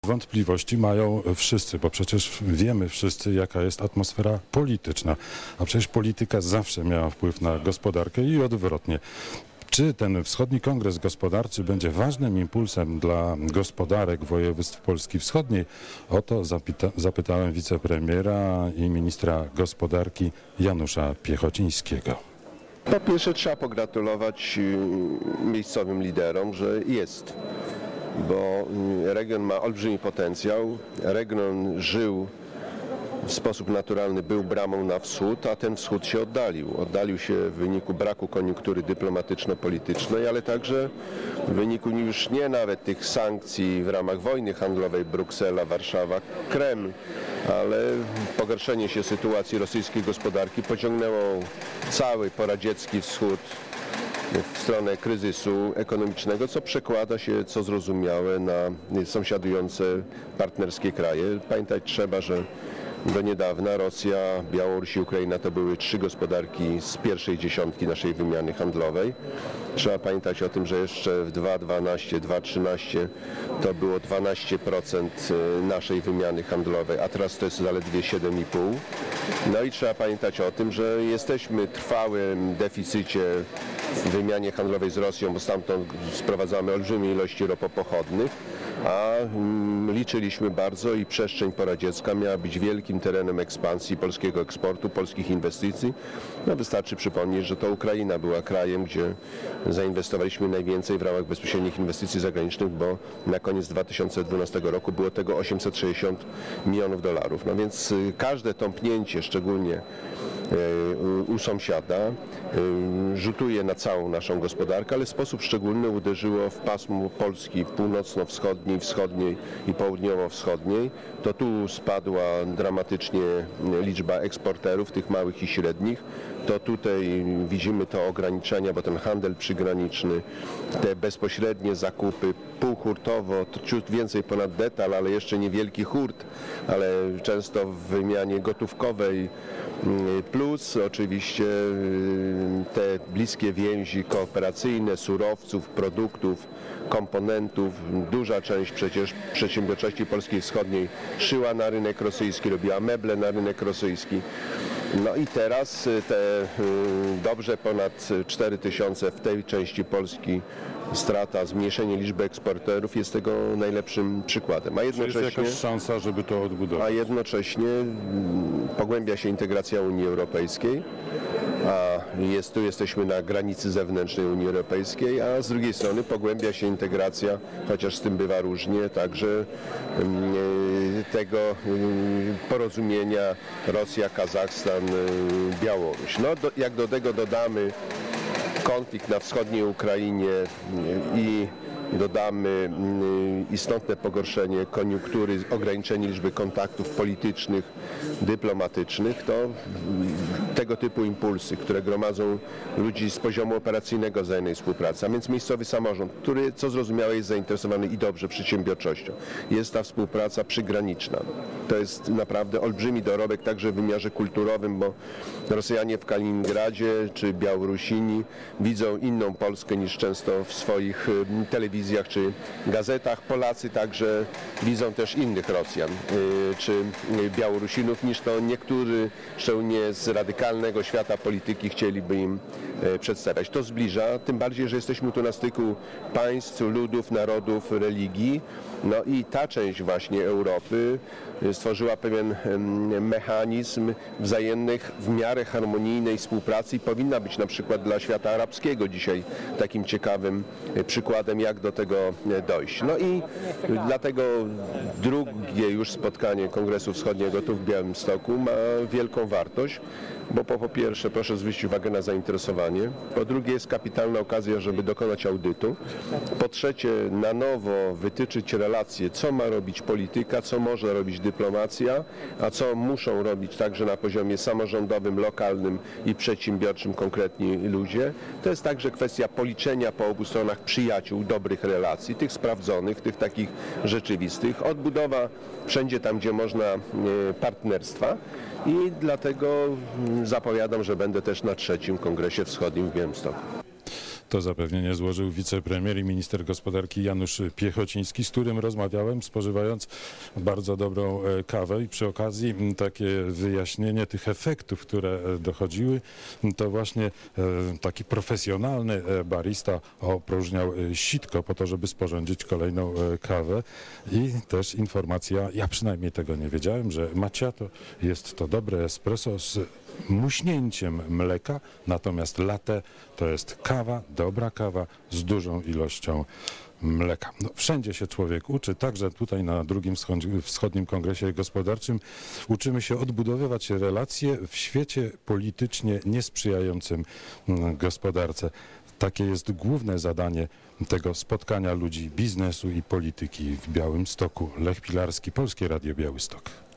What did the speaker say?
Wątpliwości mają wszyscy, bo przecież wiemy wszyscy, jaka jest atmosfera polityczna, a przecież polityka zawsze miała wpływ na gospodarkę i odwrotnie. Czy ten wschodni kongres gospodarczy będzie ważnym impulsem dla gospodarek województw Polski Wschodniej? O to zapytałem wicepremiera i ministra gospodarki Janusza Piechocińskiego. Po pierwsze trzeba pogratulować miejscowym liderom, że jest, bo region ma olbrzymi potencjał, region żył w sposób naturalny, był bramą na wschód, a ten wschód się oddalił. Oddalił się w wyniku braku koniunktury dyplomatyczno-politycznej, ale także w wyniku już nie nawet tych sankcji w ramach wojny handlowej Bruksela, Warszawa, Kreml, ale pogorszenie się sytuacji rosyjskiej gospodarki pociągnęło cały poradziecki wschód w stronę kryzysu ekonomicznego, co przekłada się, co zrozumiałe, na sąsiadujące partnerskie kraje. Pamiętać trzeba, że do niedawna Rosja, Białoruś i Ukraina to były trzy gospodarki z pierwszej dziesiątki naszej wymiany handlowej. Trzeba pamiętać o tym, że jeszcze w 2012, 2013 to było 12% naszej wymiany handlowej, a teraz to jest zaledwie 7,5%. No i trzeba pamiętać o tym, że jesteśmy w trwałym deficycie w wymianie handlowej z Rosją, bo stamtąd sprowadzamy olbrzymie ilości ropopochodnych, a liczyliśmy bardzo i przestrzeń poradziecka miała być wielkim terenem ekspansji polskiego eksportu, polskich inwestycji. No wystarczy przypomnieć, że to Ukraina była krajem, gdzie zainwestowaliśmy najwięcej w ramach bezpośrednich inwestycji zagranicznych, bo na koniec 2012 roku było tego 860 milionów dolarów. No więc każde tąpnięcie, szczególnie u sąsiada, rzutuje na całą naszą gospodarkę, ale w sposób szczególny uderzyło w pasmo Polski północno-wschodniej, wschodniej i południowo-wschodniej. To tu spadła dramatycznie liczba eksporterów, tych małych i średnich. To tutaj widzimy to ograniczenia, bo ten handel przygraniczny, te bezpośrednie zakupy półhurtowo, ciut więcej ponad detal, ale jeszcze niewielki hurt, ale często w wymianie gotówkowej, plus oczywiście te bliskie więzi kooperacyjne, surowców, produktów, komponentów. Duża część przecież przedsiębiorczości polskiej wschodniej szyła na rynek rosyjski, robiła meble na rynek rosyjski. No i teraz te dobrze ponad 4000 w tej części Polski strata, zmniejszenie liczby eksporterów jest tego najlepszym przykładem. A jednocześnie, jest jakaś szansa, żeby to odbudować? A jednocześnie pogłębia się integracja Unii Europejskiej, a tu jesteśmy na granicy zewnętrznej Unii Europejskiej, a z drugiej strony pogłębia się integracja, chociaż z tym bywa różnie, także tego porozumienia Rosja, Kazachstan, Białoruś. No, jak do tego dodamy konflikt na wschodniej Ukrainie i dodamy istotne pogorszenie koniunktury, ograniczenie liczby kontaktów politycznych, dyplomatycznych, to tego typu impulsy, które gromadzą ludzi z poziomu operacyjnego wzajemnej współpracy, a więc miejscowy samorząd, który, co zrozumiałe, jest zainteresowany i dobrze przedsiębiorczością. Jest ta współpraca przygraniczna. To jest naprawdę olbrzymi dorobek także w wymiarze kulturowym, bo Rosjanie w Kaliningradzie czy Białorusini widzą inną Polskę niż często w swoich telewizjach czy gazetach. Polacy także widzą też innych Rosjan czy Białorusinów niż to niektórzy, szczególnie z radykalnego świata polityki, chcieliby im przedstawiać. To zbliża, tym bardziej, że jesteśmy tu na styku państw, ludów, narodów, religii. No i ta część właśnie Europy stworzyła pewien mechanizm wzajemnych, w miarę harmonijnej współpracy i powinna być na przykład dla świata arabskiego dzisiaj takim ciekawym przykładem, jak do tego dojść. No i dlatego drugie już spotkanie Kongresu Wschodniego tu w Białymstoku ma wielką wartość, bo po pierwsze proszę zwrócić uwagę na zainteresowanie, po drugie jest kapitalna okazja, żeby dokonać audytu, po trzecie na nowo wytyczyć relacje, co ma robić polityka, co może robić dyplomacja, a co muszą robić także na poziomie samorządowym, lokalnym i przedsiębiorczym konkretni ludzie. To jest także kwestia policzenia po obu stronach przyjaciół, dobrych relacji, tych sprawdzonych, tych takich rzeczywistych, odbudowa wszędzie tam, gdzie można partnerstwa i dlatego zapowiadam, że będę też na trzecim Kongresie Wschodnim w Białymstoku. To zapewnienie złożył wicepremier i minister gospodarki Janusz Piechociński, z którym rozmawiałem, spożywając bardzo dobrą kawę i przy okazji takie wyjaśnienie tych efektów, które dochodziły, to właśnie taki profesjonalny barista opróżniał sitko po to, żeby sporządzić kolejną kawę i też informacja, ja przynajmniej tego nie wiedziałem, że macchiato jest to dobre espresso z muśnięciem mleka, natomiast latte to jest kawa, dobra kawa z dużą ilością mleka. No, wszędzie się człowiek uczy, także tutaj na drugim wschodnim kongresie gospodarczym uczymy się odbudowywać relacje w świecie politycznie niesprzyjającym gospodarce. Takie jest główne zadanie tego spotkania ludzi biznesu i polityki w Białymstoku. Lech Pilarski, Polskie Radio Białystok.